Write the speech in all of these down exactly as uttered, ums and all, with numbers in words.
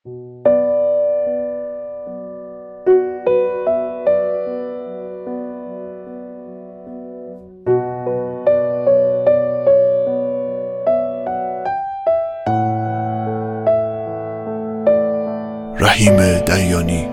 رحیم دیانی،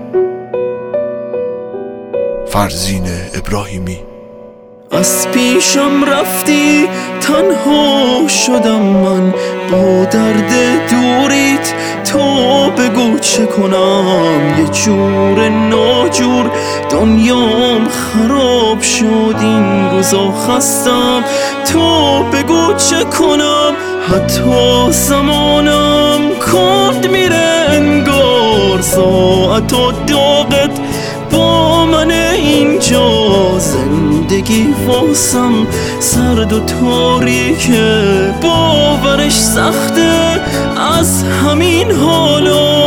فرزین ابراهیمی. از پیشم رفتی تنها شدم من با درد دوریت، تو بگو چه کنم یه جور ناجور دنیام خراب شد این روزا خستم، تو بگو چه کنم حتی زمانم کند میره انگار ساعت و داغت با من اینجا، زندگی واسم سرد و تاریکه باورش سخته از همین حالا.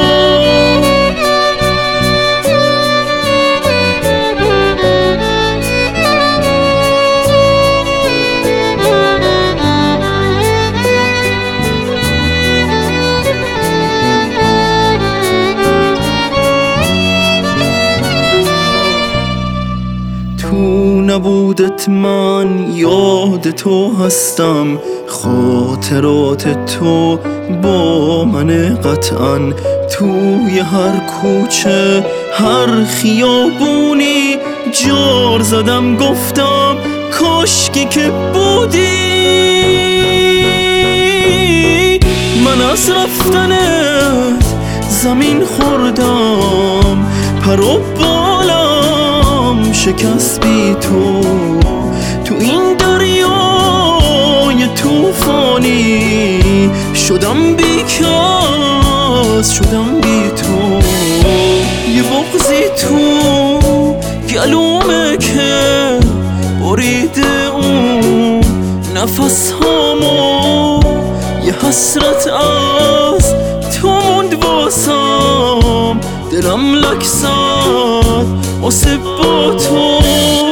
تو نبودت من یاد تو هستم، خاطرات تو با من قطعا، توی هر کوچه هر خیابونی جار زدم گفتم کاشکی که بودی. من از رفتنت زمین خوردم، پر و بالم شکست بی تو، تو این دریای توفانی شدم بی کس شدم بی تو. یه بغضی تو گلومه که بریده اون نفس هامو، یه حسرت از تو موند واسم، دلم لکسد واسه با تو.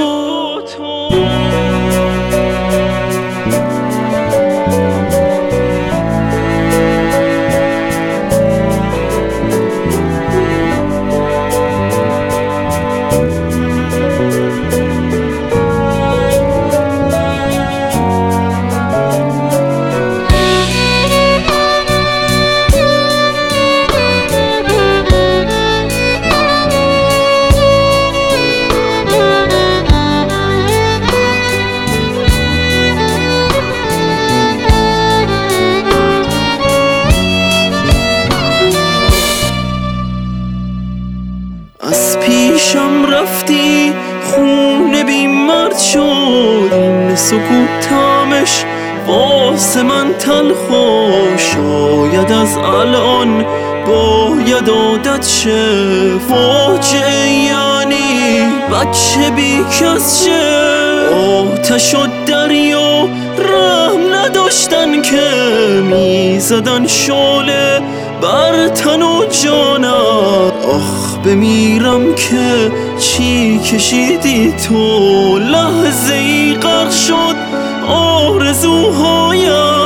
از پیشم رفتی خونه بی مرد شد این سکوتمش واسه من تلخو، شاید از الان باید عادت شه فاجعه، یعنی بچه بی کس شه. آتش و دریا رحم نداشتن که میزدن شعله بر تن و جانم، آخ بمیرم که چی کشیدی تو، لحظه ای غرق شد آرزوهایم.